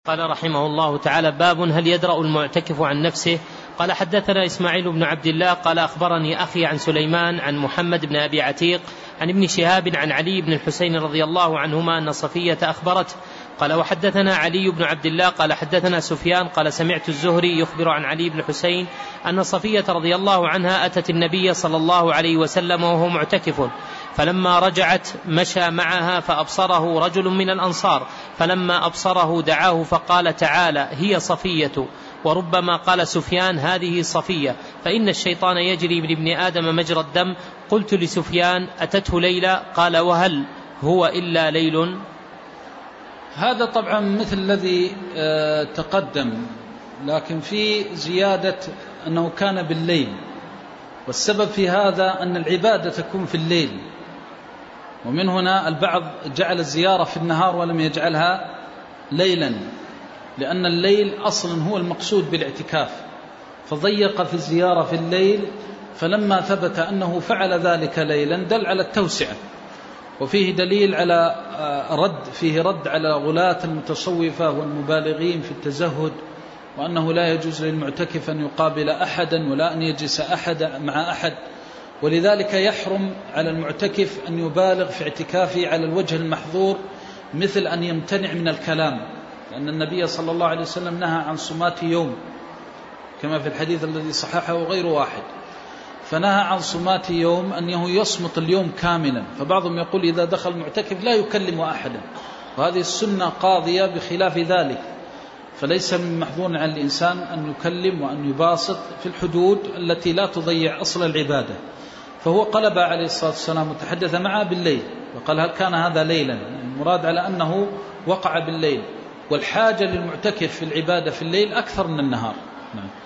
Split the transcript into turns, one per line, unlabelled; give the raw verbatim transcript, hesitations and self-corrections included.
قال رحمه الله تعالى: باب هل يدرأ المعتكف عن نفسه؟ قال: حدثنا إسماعيل بن عبد الله قال أخبرني أخي عن سليمان عن محمد بن أبي عتيق عن ابن شهاب عن علي بن الحسين رضي الله عنهما أن صفية أخبرته. قال: وحدثنا علي بن عبد الله قال حدثنا سفيان قال سمعت الزهري يخبر عن علي بن الحسين أن صفية رضي الله عنها أتت النبي صلى الله عليه وسلم وهو معتكف، فلما رجعت مشى معها فأبصره رجل من الأنصار، فلما أبصره دعاه فقال: تعالى هي صفية. وربما قال سفيان: هذه صفية، فإن الشيطان يجري من ابن آدم مجرى الدم. قلت لسفيان: أتته ليلى؟ قال: وهل هو إلا ليل؟
هذا طبعا مثل الذي تقدم، لكن في زيادة أنه كان بالليل، والسبب في هذا أن العبادة تكون في الليل، ومن هنا البعض جعل الزيارة في النهار ولم يجعلها ليلا، لأن الليل أصلا هو المقصود بالاعتكاف، فضيق في الزيارة في الليل، فلما ثبت أنه فعل ذلك ليلا دل على التوسعة. وفيه دليل على رد فيه رد على غلاة المتصوفة والمبالغين في التزهد، وأنه لا يجوز للمعتكف أن يقابل أحدا ولا أن يجلس أحد مع أحد، ولذلك يحرم على المعتكف أن يبالغ في اعتكافه على الوجه المحظور، مثل أن يمتنع من الكلام، لأن النبي صلى الله عليه وسلم نهى عن صمات يوم كما في الحديث الذي صححه غير واحد، فنهى عن صمات يوم أنه يصمت اليوم كاملا. فبعضهم يقول إذا دخل المعتكف لا يكلم أحدا، وهذه السنة قاضية بخلاف ذلك، فليس من محظور على الإنسان أن يكلم وأن يباسط في الحدود التي لا تضيع أصل العبادة. فهو قلب عليه الصلاة والسلام وتحدث معه بالليل، وقال: هل كان هذا ليلا؟ المراد على أنه وقع بالليل، والحاجة للمعتكف في العبادة في الليل أكثر من النهار. نعم.